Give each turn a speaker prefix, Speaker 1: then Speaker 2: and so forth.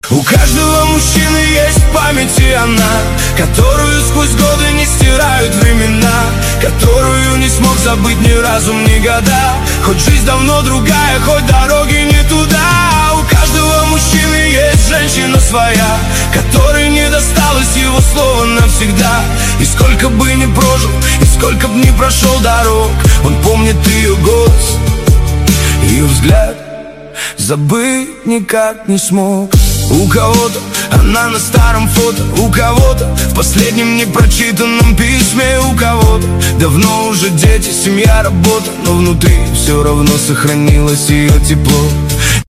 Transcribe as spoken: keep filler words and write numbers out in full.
Speaker 1: У каждого мужчины есть в памяти она, которую сквозь годы не стирают времена, которую не смог забыть ни разу в ни года. Хоть жизнь давно другая, хоть дороги не туда. У каждого мужчины есть женщина своя, которой не досталось его слова навсегда. И сколько бы ни прожил, и сколько бы ни прошел дорог, он помнит ее голос, ее взгляд, забыть никак не смог. У кого-то она на старом фото, у кого-то в последнем непрочитанном письме, у кого-то давно уже дети, семья, работа, но внутри все равно сохранилось ее тепло.